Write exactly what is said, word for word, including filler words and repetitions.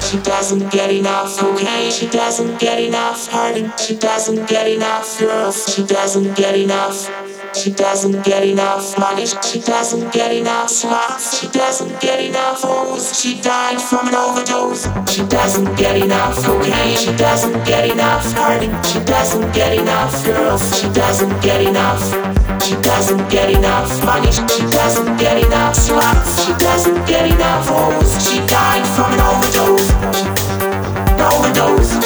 She doesn't get enough cocaine. She doesn't get enough party. She doesn't get enough girls. She doesn't get enough. She doesn't get enough money. She doesn't get enough slots. She doesn't get enough hoes. She died from an overdose. She doesn't get enough cocaine. She doesn't get enough party. She doesn't get enough girls. She doesn't get enough. She doesn't get enough money. She doesn't get enough slots. She doesn't get enough hoes. She died from an overdose.